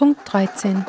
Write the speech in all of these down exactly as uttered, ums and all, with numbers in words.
Punkt dreizehn.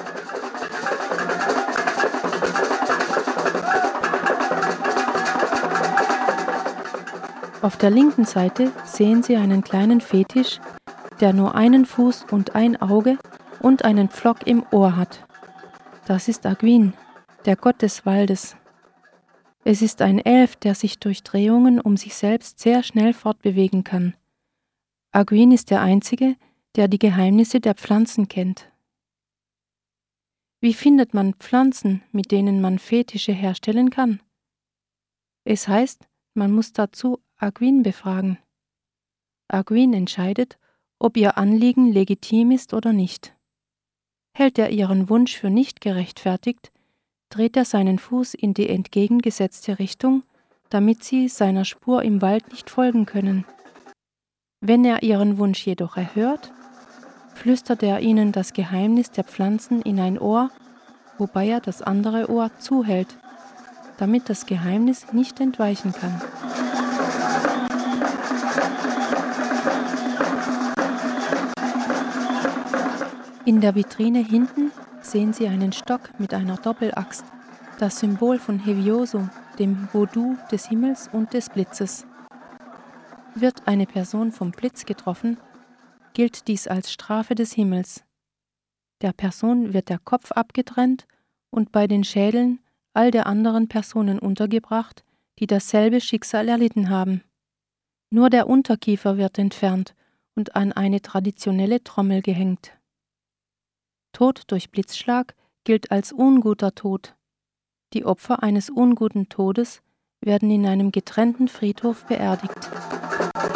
Auf der linken Seite sehen Sie einen kleinen Fetisch, der nur einen Fuß und ein Auge und einen Pflock im Ohr hat. Das ist Aguin, der Gott des Waldes. Es ist ein Elf, der sich durch Drehungen um sich selbst sehr schnell fortbewegen kann. Aguin ist der Einzige, der die Geheimnisse der Pflanzen kennt. Wie findet man Pflanzen, mit denen man Fetische herstellen kann? Es heißt, man muss dazu Aguin befragen. Aguin entscheidet, ob ihr Anliegen legitim ist oder nicht. Hält er ihren Wunsch für nicht gerechtfertigt, dreht er seinen Fuß in die entgegengesetzte Richtung, damit sie seiner Spur im Wald nicht folgen können. Wenn er ihren Wunsch jedoch erhört, flüstert er ihnen das Geheimnis der Pflanzen in ein Ohr, wobei er das andere Ohr zuhält, damit das Geheimnis nicht entweichen kann. In der Vitrine hinten sehen Sie einen Stock mit einer Doppelaxt, das Symbol von Hevioso, dem Voodoo des Himmels und des Blitzes. Wird eine Person vom Blitz getroffen, gilt dies als Strafe des Himmels. Der Person wird der Kopf abgetrennt und bei den Schädeln all der anderen Personen untergebracht, die dasselbe Schicksal erlitten haben. Nur der Unterkiefer wird entfernt und an eine traditionelle Trommel gehängt. Tod durch Blitzschlag gilt als unguter Tod. Die Opfer eines unguten Todes werden in einem getrennten Friedhof beerdigt.